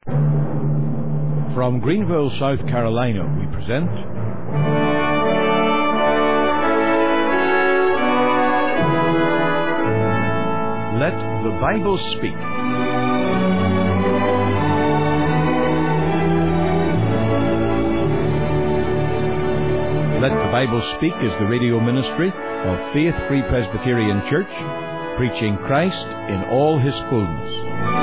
From Greenville, South Carolina, we present Let the Bible Speak. Let the Bible Speak is the radio ministry of Faith Free Presbyterian Church, preaching Christ in all His fullness.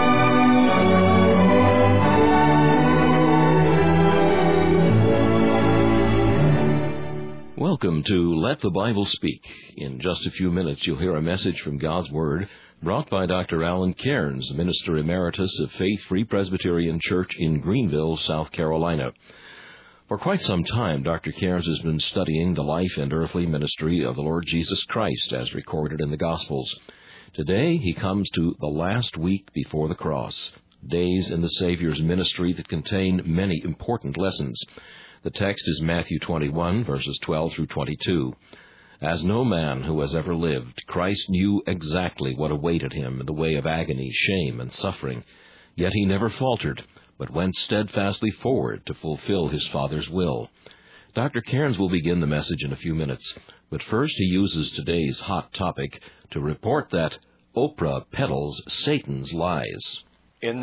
Welcome to Let the Bible Speak. In just a few minutes, you'll hear a message from God's Word brought by Dr. Alan Cairns, Minister Emeritus of Faith Free Presbyterian Church in Greenville, South Carolina. For quite some time, Dr. Cairns has been studying the life and earthly ministry of the Lord Jesus Christ as recorded in the Gospels. Today, he comes to the last week before the cross, days in the Savior's ministry that contain many important lessons. The text is Matthew 21, verses 12 through 22. As no man who has ever lived, Christ knew exactly what awaited him in the way of agony, shame, and suffering. Yet he never faltered, but went steadfastly forward to fulfill his Father's will. Dr. Cairns will begin the message in a few minutes, but first he uses today's hot topic to report that Oprah peddles Satan's lies. In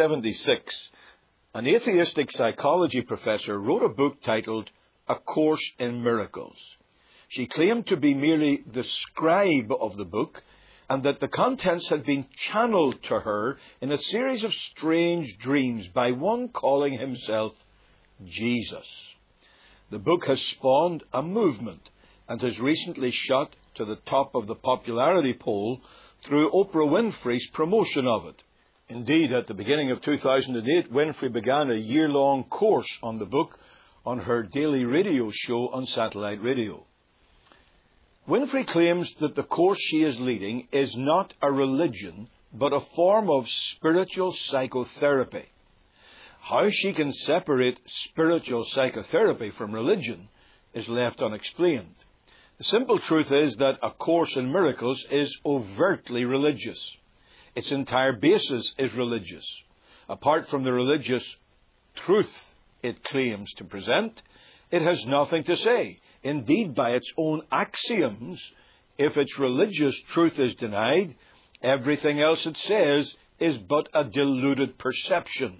1976, an atheistic psychology professor wrote a book titled A Course in Miracles. She claimed to be merely the scribe of the book, and that the contents had been channeled to her in a series of strange dreams by one calling himself Jesus. The book has spawned a movement and has recently shot to the top of the popularity poll through Oprah Winfrey's promotion of it. Indeed, at the beginning of 2008, Winfrey began a year-long course on the book on her daily radio show on satellite radio. Winfrey claims that the course she is leading is not a religion, but a form of spiritual psychotherapy. How she can separate spiritual psychotherapy from religion is left unexplained. The simple truth is that A Course in Miracles is overtly religious. Its entire basis is religious. Apart from the religious truth it claims to present, it has nothing to say. Indeed, by its own axioms, if its religious truth is denied, everything else it says is but a deluded perception.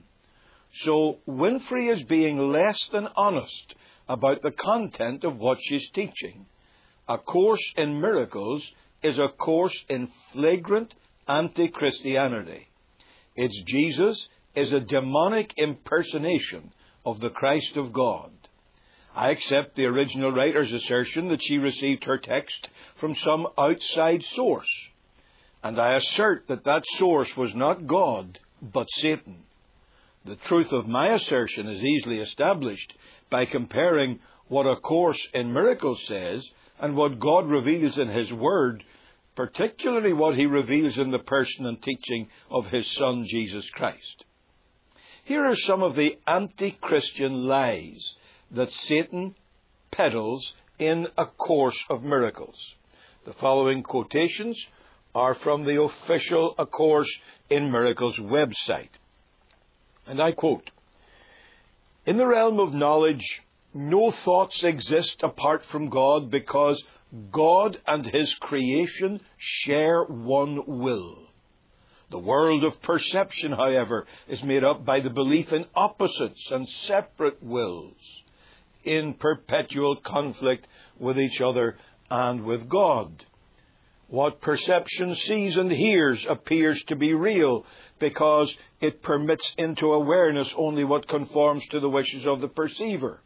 So Winfrey is being less than honest about the content of what she's teaching. A Course in Miracles is a course in flagrant anti-Christianity. Its Jesus is a demonic impersonation of the Christ of God. I accept the original writer's assertion that she received her text from some outside source, and I assert that that source was not God, but Satan. The truth of my assertion is easily established by comparing what A Course in Miracles says and what God reveals in His Word, particularly what He reveals in the person and teaching of His Son, Jesus Christ. Here are some of the anti-Christian lies that Satan peddles in A Course of Miracles. The following quotations are from the official A Course in Miracles website. And I quote, "In the realm of knowledge, no thoughts exist apart from God because God and His creation share one will. The world of perception, however, is made up by the belief in opposites and separate wills, in perpetual conflict with each other and with God. What perception sees and hears appears to be real because it permits into awareness only what conforms to the wishes of the perceiver.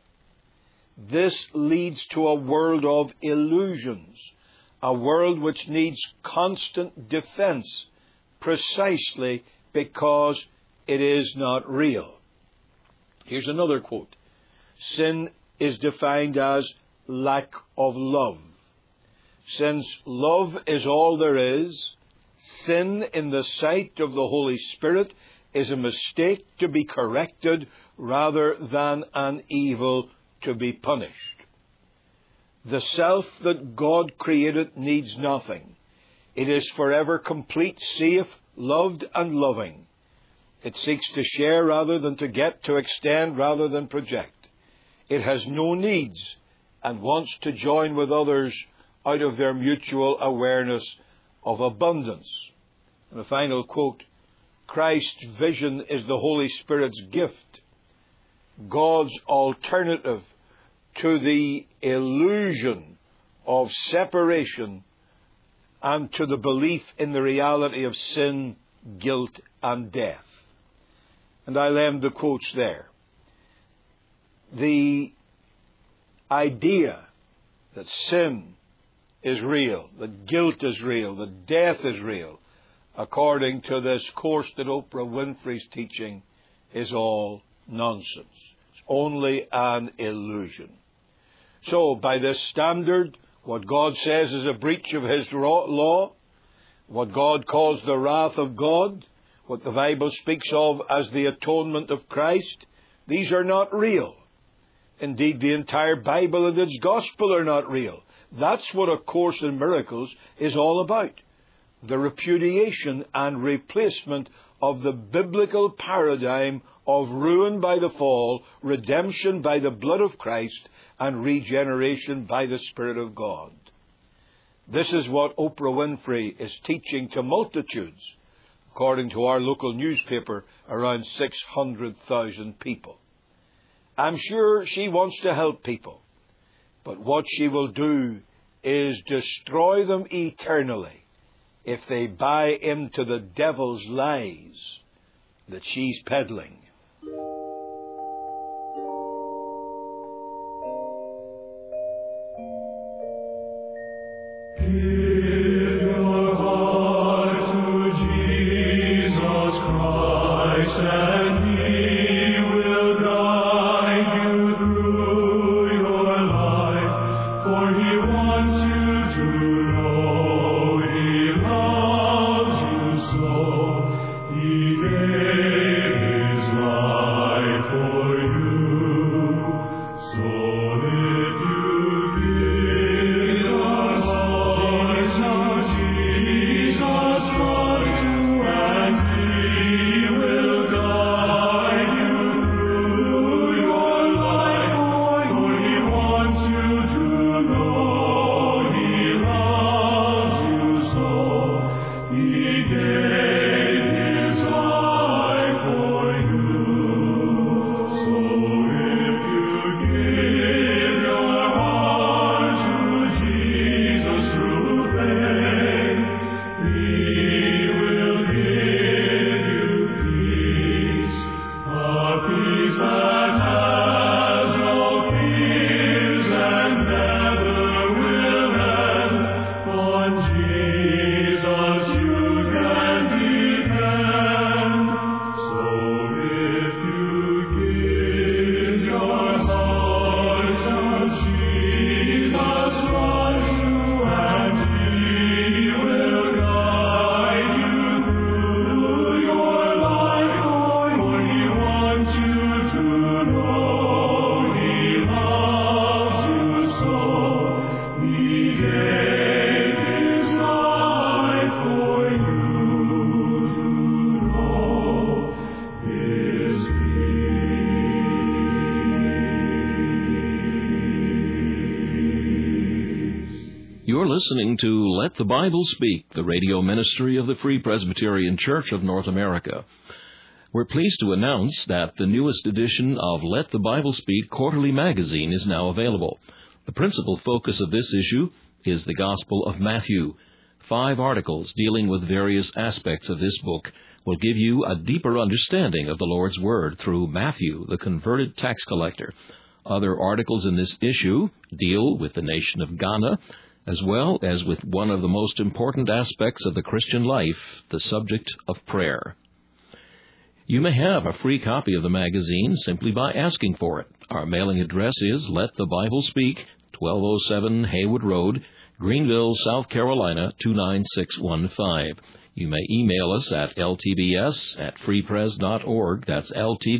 This leads to a world of illusions, a world which needs constant defense precisely because it is not real." Here's another quote. "Sin is defined as lack of love. Since love is all there is, sin in the sight of the Holy Spirit is a mistake to be corrected rather than an evil to be punished. The self that God created needs nothing. It is forever complete, safe, loved and loving. It seeks to share rather than to get, to extend rather than project. It has no needs and wants to join with others out of their mutual awareness of abundance. And a final quote, Christ's vision is the Holy Spirit's gift, God's alternative to the illusion of separation and to the belief in the reality of sin, guilt, and death. And I'll end the quotes there. The idea that sin is real, that guilt is real, that death is real, according to this course that Oprah Winfrey's teaching, is all nonsense. It's only an illusion. So, by this standard, what God says is a breach of His law, what God calls the wrath of God, what the Bible speaks of as the atonement of Christ, these are not real. Indeed, the entire Bible and its gospel are not real. That's what A Course in Miracles is all about. The repudiation and replacement of the biblical paradigm of ruin by the fall, redemption by the blood of Christ, and regeneration by the Spirit of God. This is what Oprah Winfrey is teaching to multitudes. According to our local newspaper, around 600,000 people. I'm sure she wants to help people, but what she will do is destroy them eternally if they buy into the devil's lies that she's peddling. You're listening to Let the Bible Speak, the radio ministry of the Free Presbyterian Church of North America. We're pleased to announce that the newest edition of Let the Bible Speak quarterly magazine is now available. The principal focus of this issue is the Gospel of Matthew. 5 articles dealing with various aspects of this book will give you a deeper understanding of the Lord's Word through Matthew, the converted tax collector. Other articles in this issue deal with the nation of Ghana, as well as with one of the most important aspects of the Christian life, the subject of prayer. You may have a free copy of the magazine simply by asking for it. Our mailing address is Let the Bible Speak, 1207 Haywood Road, Greenville, South Carolina, 29615. You may email us at ltbs@freepres.org. That's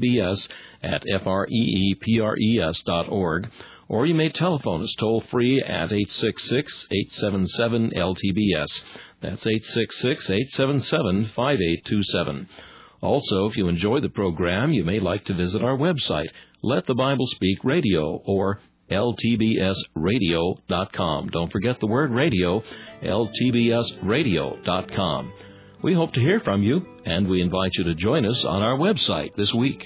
ltbs@freepres.org. Or you may telephone us toll-free at 866-877-LTBS. That's 866-877-5827. Also, if you enjoy the program, you may like to visit our website, Let the Bible Speak Radio, or ltbsradio.com. Don't forget the word radio, ltbsradio.com. We hope to hear from you, and we invite you to join us on our website this week.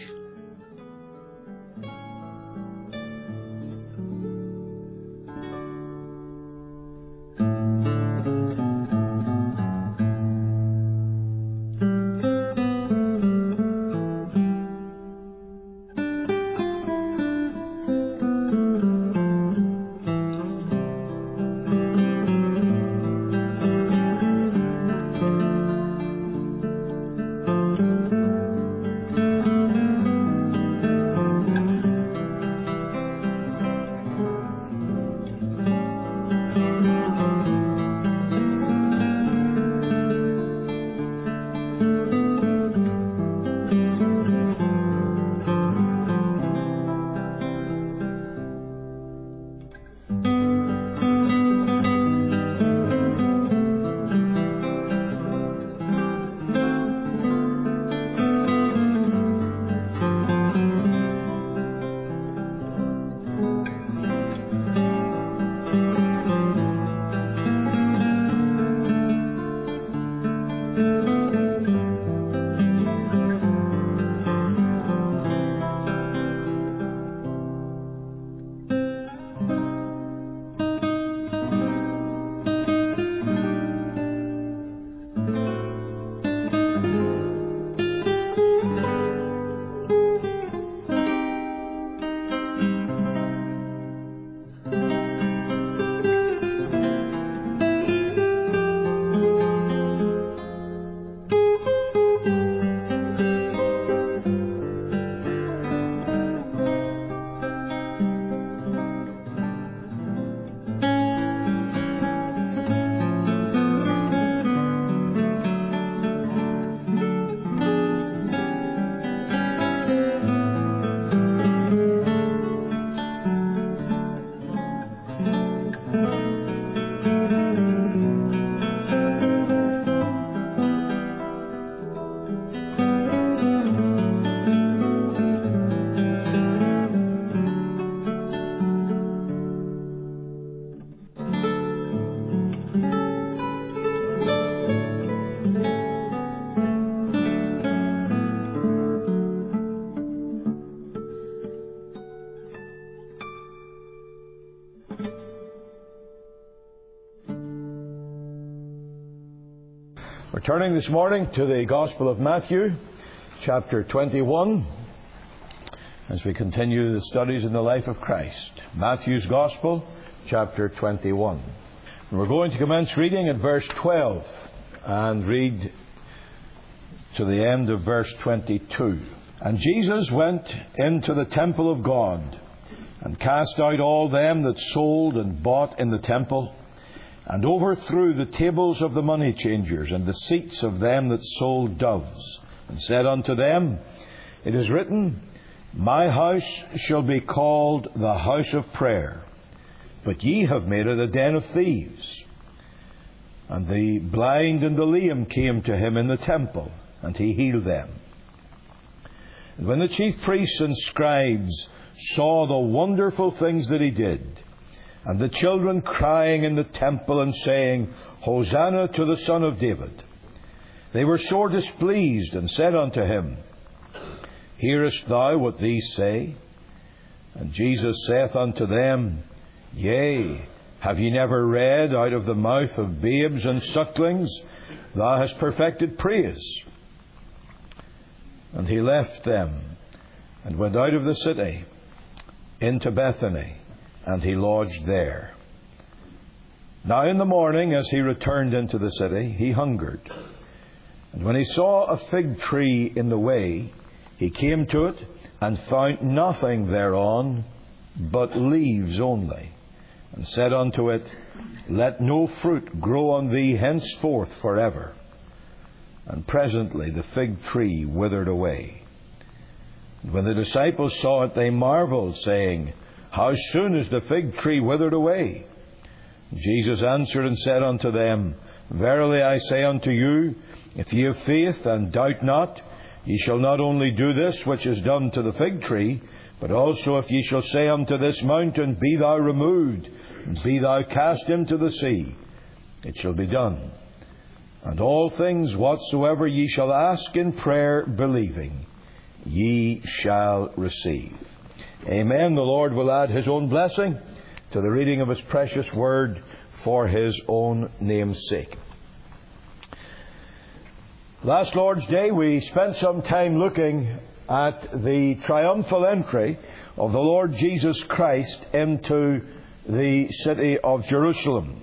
We're turning this morning to the Gospel of Matthew, chapter 21, as we continue the studies in the life of Christ. Matthew's Gospel, chapter 21. And we're going to commence reading at verse 12 and read to the end of verse 22. And Jesus went into the temple of God and cast out all them that sold and bought in the temple, and overthrew the tables of the money changers and the seats of them that sold doves, and said unto them, It is written, My house shall be called the house of prayer, but ye have made it a den of thieves. And the blind and the lame came to him in the temple, and he healed them. And when the chief priests and scribes saw the wonderful things that he did, and the children crying in the temple and saying, Hosanna to the Son of David, they were sore displeased, and said unto him, Hearest thou what these say? And Jesus saith unto them, Yea, have ye never read, Out of the mouth of babes and sucklings thou hast perfected praise? And he left them, and went out of the city into Bethany, and he lodged there. Now in the morning, as he returned into the city, he hungered. And when he saw a fig tree in the way, he came to it, and found nothing thereon but leaves only, and said unto it, Let no fruit grow on thee henceforth forever. And presently the fig tree withered away. And when the disciples saw it, they marveled, saying, How soon is the fig tree withered away? Jesus answered and said unto them, Verily I say unto you, if ye have faith and doubt not, Ye shall not only do this which is done to the fig tree, but also if ye shall say unto this mountain, Be thou removed, and be thou cast into the sea, it shall be done. And all things whatsoever ye shall ask in prayer, believing, ye shall receive. Amen. The Lord will add His own blessing to the reading of His precious word for His own name's sake. Last Lord's Day we spent some time looking at the triumphal entry of the Lord Jesus Christ into the city of Jerusalem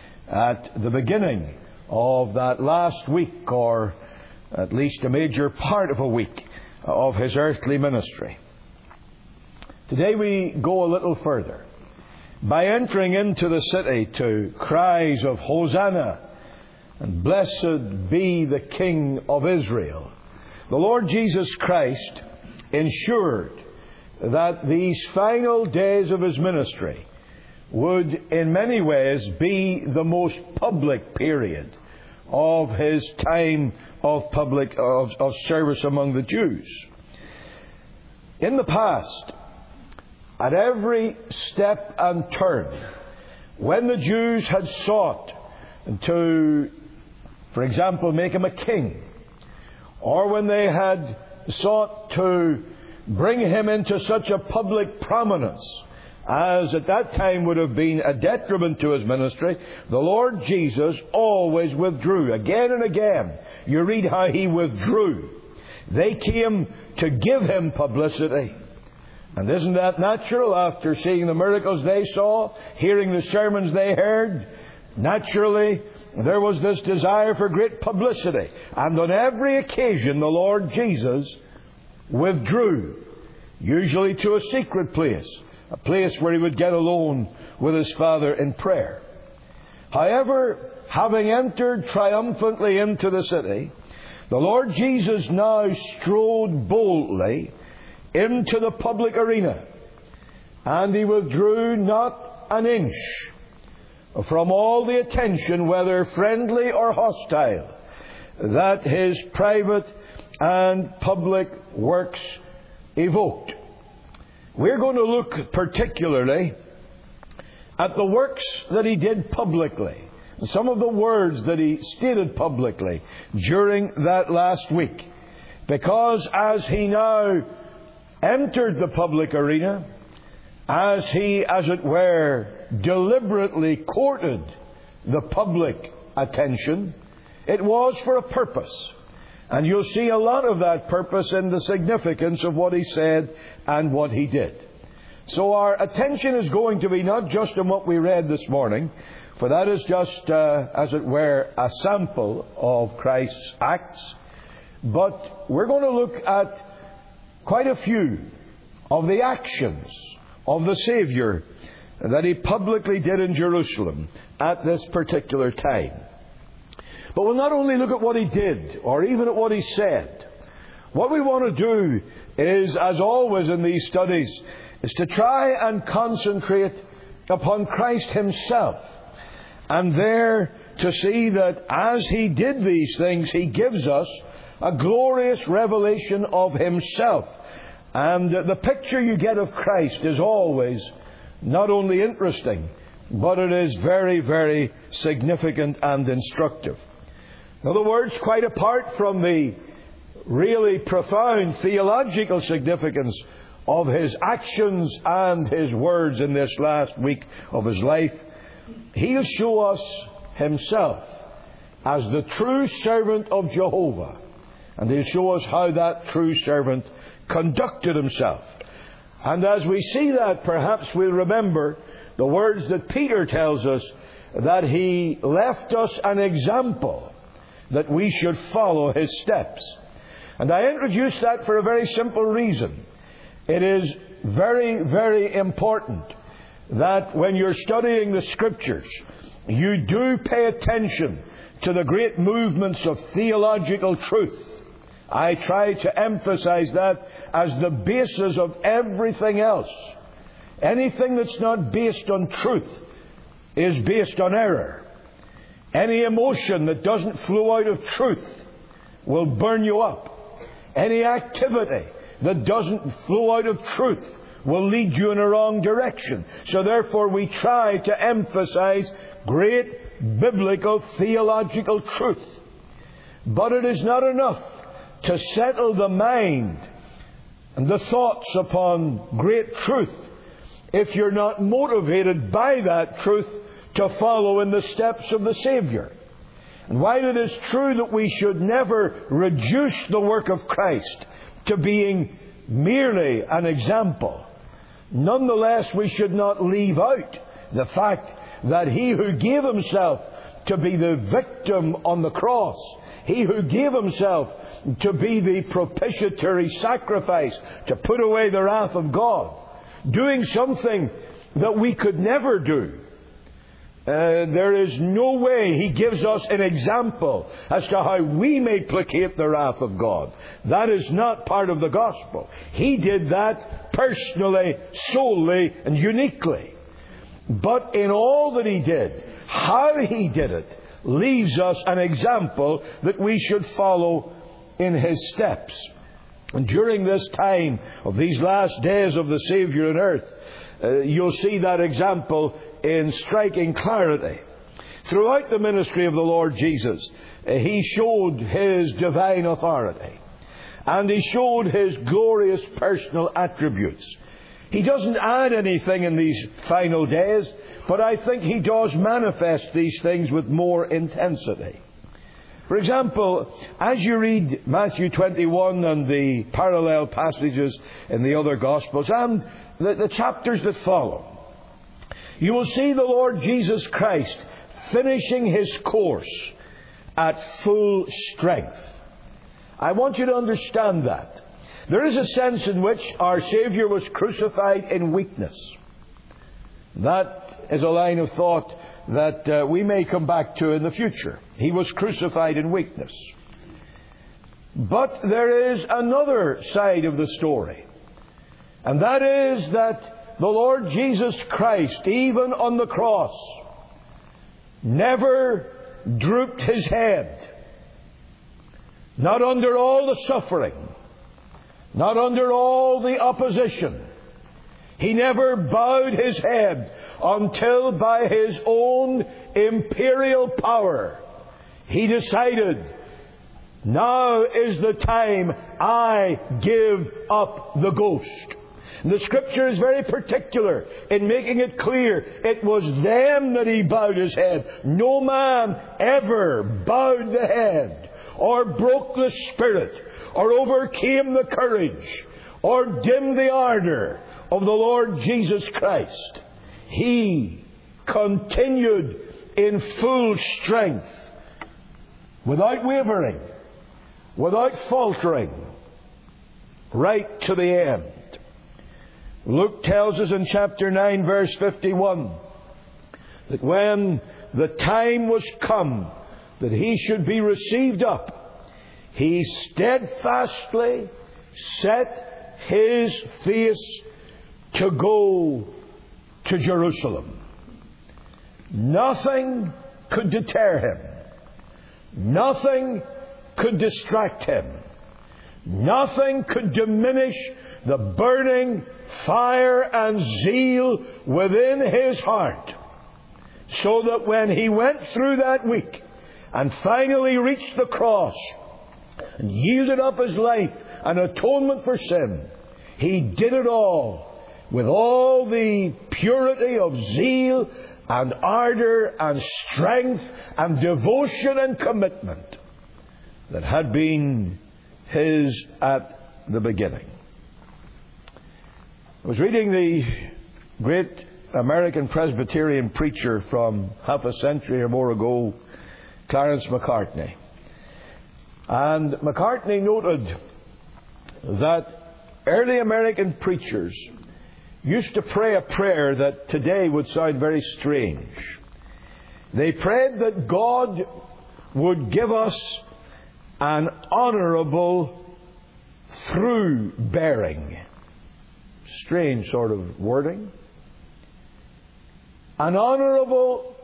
at the beginning of that last week, or at least a major part of a week, of His earthly ministry. Today we go a little further by entering into the city to cries of Hosanna and Blessed be the King of Israel. The Lord Jesus Christ ensured that these final days of His ministry would in many ways be the most public period of His time of public of service among the Jews. In the past, at every step and turn, when the Jews had sought to, for example, make Him a king, or when they had sought to bring Him into such a public prominence as at that time would have been a detriment to His ministry, the Lord Jesus always withdrew. Again and again, you read how He withdrew. They came to give Him publicity. And isn't that natural after seeing the miracles they saw, hearing the sermons they heard? Naturally, there was this desire for great publicity. And on every occasion, the Lord Jesus withdrew, usually to a secret place, a place where He would get alone with His Father in prayer. However, having entered triumphantly into the city, the Lord Jesus now strode boldly into the public arena, and He withdrew not an inch from all the attention, whether friendly or hostile, that His private and public works evoked. We're going to look particularly at the works that He did publicly, some of the words that He stated publicly during that last week, because as He now entered the public arena, as He, as it were, deliberately courted the public attention, it was for a purpose. And you'll see a lot of that purpose in the significance of what He said and what He did. So our attention is going to be not just on what we read this morning, for that is just, as it were, a sample of Christ's acts, but we're going to look at quite a few of the actions of the Saviour that He publicly did in Jerusalem at this particular time. But we'll not only look at what He did, or even at what He said. What we want to do is, as always in these studies, is to try and concentrate upon Christ Himself, and there to see that as He did these things, He gives us a glorious revelation of Himself. And the picture you get of Christ is always not only interesting, but it is very, very significant and instructive. In other words, quite apart from the really profound theological significance of His actions and His words in this last week of His life, He'll show us Himself as the true servant of Jehovah. And He'll show us how that true servant conducted himself. And as we see that, perhaps we'll remember the words that Peter tells us, that he left us an example that we should follow his steps. And I introduce that for a very simple reason. It is very, very important that when you're studying the Scriptures, you do pay attention to the great movements of theological truth. I try to emphasize that as the basis of everything else. Anything that's not based on truth is based on error. Any emotion that doesn't flow out of truth will burn you up. Any activity that doesn't flow out of truth will lead you in a wrong direction. So therefore we try to emphasize great biblical theological truth. But it is not enough to settle the mind and the thoughts upon great truth if you're not motivated by that truth to follow in the steps of the Saviour. And while it is true that we should never reduce the work of Christ to being merely an example, nonetheless we should not leave out the fact that He who gave Himself to be the victim on the cross, He who gave Himself to be the propitiatory sacrifice, to put away the wrath of God, doing something that we could never do. There is no way He gives us an example as to how we may placate the wrath of God. That is not part of the gospel. He did that personally, solely, and uniquely. But in all that He did, how He did it, leaves us an example that we should follow in His steps. And during this time of these last days of the Saviour on earth, you'll see that example in striking clarity. Throughout the ministry of the Lord Jesus, He showed His divine authority. And He showed His glorious personal attributes. He doesn't add anything in these final days, but I think He does manifest these things with more intensity. For example, as you read Matthew 21 and the parallel passages in the other Gospels and the chapters that follow, you will see the Lord Jesus Christ finishing His course at full strength. I want you to understand that. There is a sense in which our Saviour was crucified in weakness. That is a line of thought that we may come back to in the future. He was crucified in weakness. But there is another side of the story. And that is that the Lord Jesus Christ, even on the cross, never drooped His head. Not under all the suffering. Not under all the opposition. He never bowed His head until by His own imperial power He decided, now is the time I give up the ghost. And the Scripture is very particular in making it clear it was then that He bowed His head. No man ever bowed the head or broke the spirit or overcame the courage or dimmed the ardour of the Lord Jesus Christ. He continued in full strength, without wavering, without faltering, right to the end. Luke tells us in chapter 9, verse 51, that when the time was come that He should be received up, He steadfastly set His face to go to Jerusalem. Nothing could deter Him. Nothing could distract Him. Nothing could diminish the burning fire and zeal within His heart. So that when He went through that week and finally reached the cross and yielded up His life an atonement for sin, He did it all with all the purity of zeal and ardour and strength and devotion and commitment that had been His at the beginning. I was reading the great American Presbyterian preacher from half a century or more ago, Clarence Macartney. And Macartney noted that early American preachers used to pray a prayer that today would sound very strange. They prayed that God would give us an honourable through-bearing. Strange sort of wording. An honourable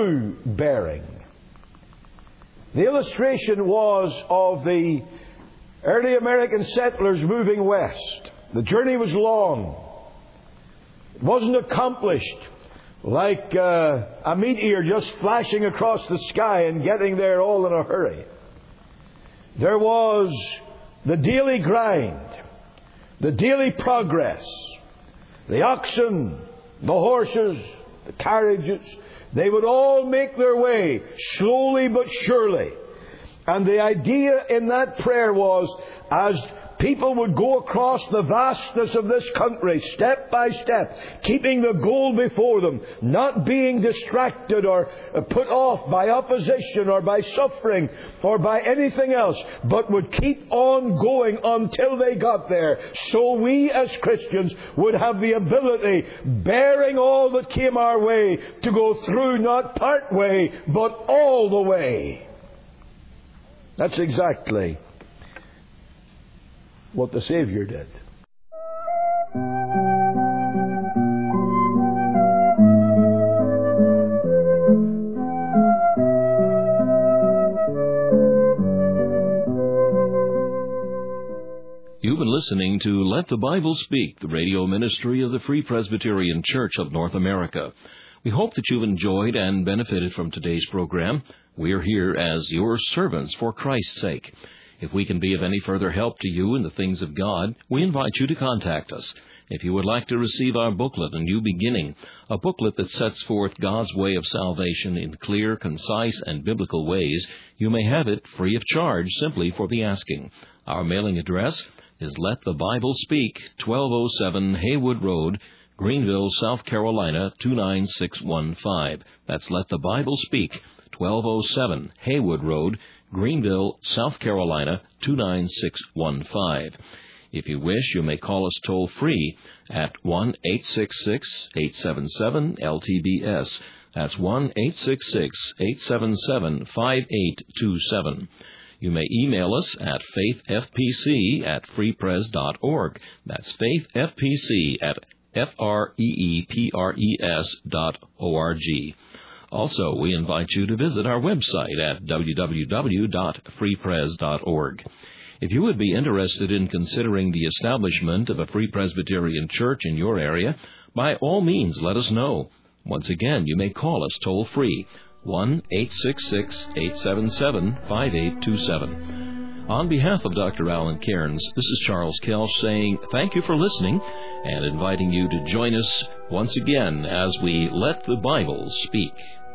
through-bearing. The illustration was of the Early American settlers moving west. The journey was long. It wasn't accomplished like a meteor just flashing across the sky and getting there all in a hurry. There was the daily grind, the daily progress. The oxen, the horses, the carriages, they would all make their way slowly but surely. And the idea in that prayer was, as people would go across the vastness of this country, step by step, keeping the goal before them, not being distracted or put off by opposition or by suffering or by anything else, but would keep on going until they got there. So we as Christians would have the ability, bearing all that came our way, to go through not part way, but all the way. That's exactly what the Savior did. You've been listening to Let the Bible Speak, the radio ministry of the Free Presbyterian Church of North America. We hope that you've enjoyed and benefited from today's program. We're here as your servants for Christ's sake. If we can be of any further help to you in the things of God, we invite you to contact us. If you would like to receive our booklet, A New Beginning, a booklet that sets forth God's way of salvation in clear, concise, and biblical ways, you may have it free of charge simply for the asking. Our mailing address is Let the Bible Speak, 1207 Haywood Road, Greenville, South Carolina, 29615. That's Let the Bible Speak, 1207 Haywood Road, Greenville, South Carolina, 29615. If you wish, you may call us toll-free at 1-866-877-LTBS. That's 1-866-877-5827. You may email us at faithfpc@freepres.org. That's faithfpc@freepres.org. Also, we invite you to visit our website at www.freepres.org. If you would be interested in considering the establishment of a Free Presbyterian Church in your area, by all means let us know. Once again, you may call us toll-free, 1-866-877-5827. On behalf of Dr. Alan Cairns, this is Charles Kelch saying thank you for listening and inviting you to join us once again as we let the Bible speak.